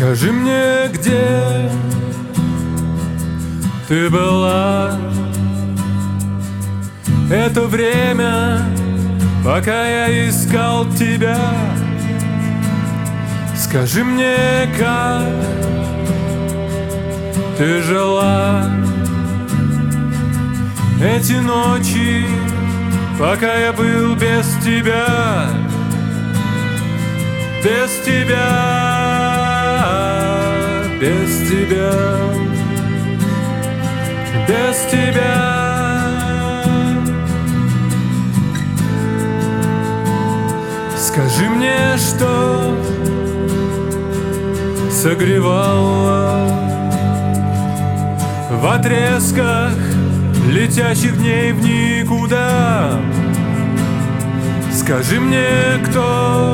Скажи мне, где ты была это время, пока я искал тебя? Скажи мне, как ты жила эти ночи, пока я был без тебя, без тебя, без тебя, без тебя. Скажи мне, что согревало в отрезках летящих дней в никуда. Скажи мне, кто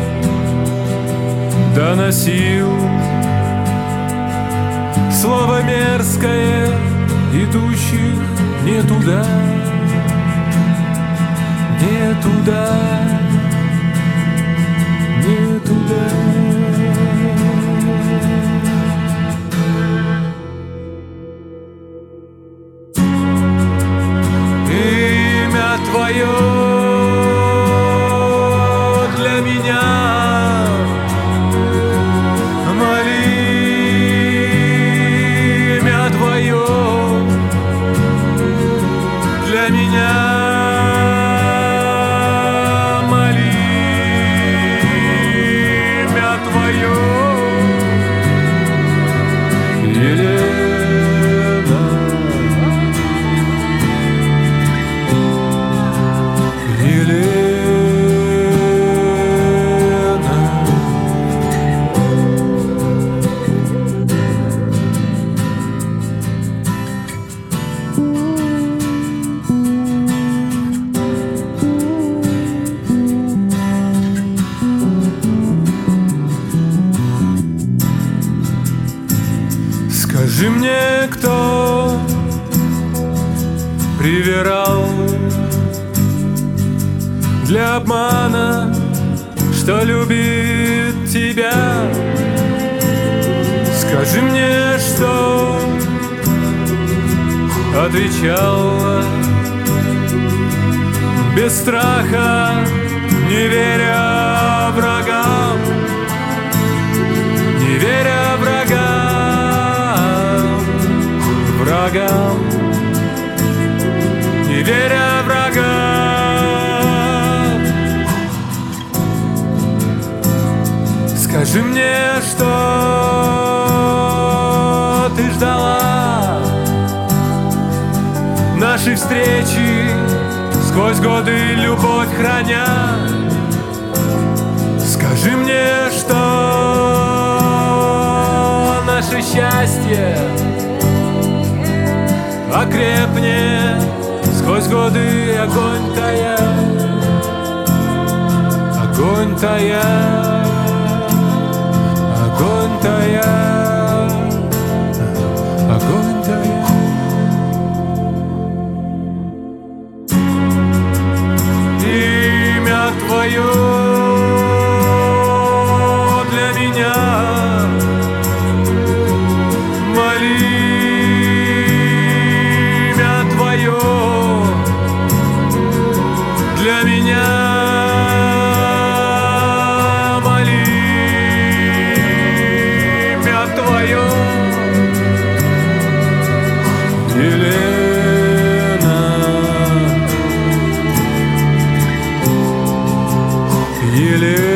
доносил слово мерзкое, идущих не туда, не туда, не туда. Имя твое для меня, моли имя твое для меня, моли имя твое, Елена. Скажи мне, кто привирал для обмана, что любит тебя? Скажи мне, что отвечала без страха, не веря врагам, не веря врагам, не веря врагам. Скажи мне, что ты ждала нашей встречи, сквозь годы любовь храня. Скажи мне, что наше счастье окрепнет сквозь годы, огонь тая, огонь тая, огонь тая, огонь тая. Имя твое для меня, моли для меня, моли имя твое, Елена, Елена.